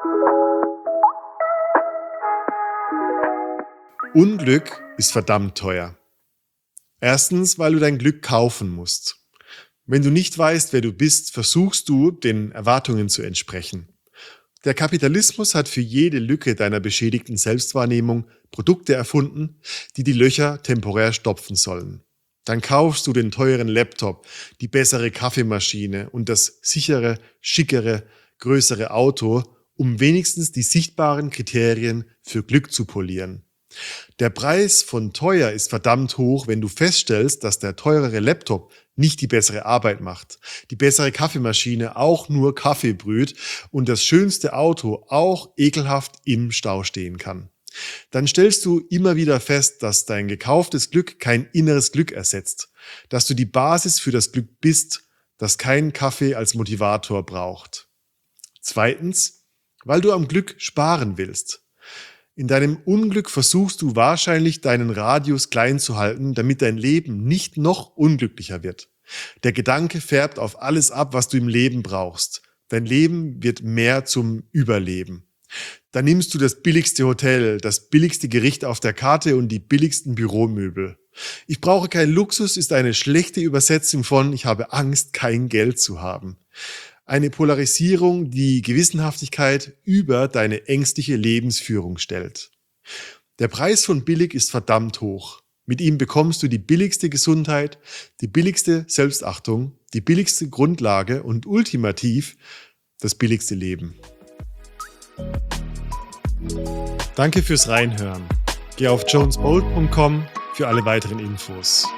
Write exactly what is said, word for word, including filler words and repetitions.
Unglück ist verdammt teuer. Erstens, weil du dein Glück kaufen musst. Wenn du nicht weißt, wer du bist, versuchst du, den Erwartungen zu entsprechen. Der Kapitalismus hat für jede Lücke deiner beschädigten Selbstwahrnehmung Produkte erfunden, die die Löcher temporär stopfen sollen. Dann kaufst du den teuren Laptop, die bessere Kaffeemaschine und das sichere, schickere, größere Auto, um wenigstens die sichtbaren Kriterien für Glück zu polieren. Der Preis von teuer ist verdammt hoch, wenn du feststellst, dass der teurere Laptop nicht die bessere Arbeit macht, die bessere Kaffeemaschine auch nur Kaffee brüht und das schönste Auto auch ekelhaft im Stau stehen kann. Dann stellst du immer wieder fest, dass dein gekauftes Glück kein inneres Glück ersetzt, dass du die Basis für das Glück bist, das kein Kaffee als Motivator braucht. Zweitens, weil du am Glück sparen willst. In deinem Unglück versuchst du wahrscheinlich, deinen Radius klein zu halten, damit dein Leben nicht noch unglücklicher wird. Der Gedanke färbt auf alles ab, was du im Leben brauchst. Dein Leben wird mehr zum Überleben. Dann nimmst du das billigste Hotel, das billigste Gericht auf der Karte und die billigsten Büromöbel. Ich brauche keinen Luxus ist eine schlechte Übersetzung von ich habe Angst, kein Geld zu haben. Eine Polarisierung, die Gewissenhaftigkeit über deine ängstliche Lebensführung stellt. Der Preis von billig ist verdammt hoch. Mit ihm bekommst du die billigste Gesundheit, die billigste Selbstachtung, die billigste Grundlage und ultimativ das billigste Leben. Danke fürs Reinhören. Geh auf jones bolt punkt com für alle weiteren Infos.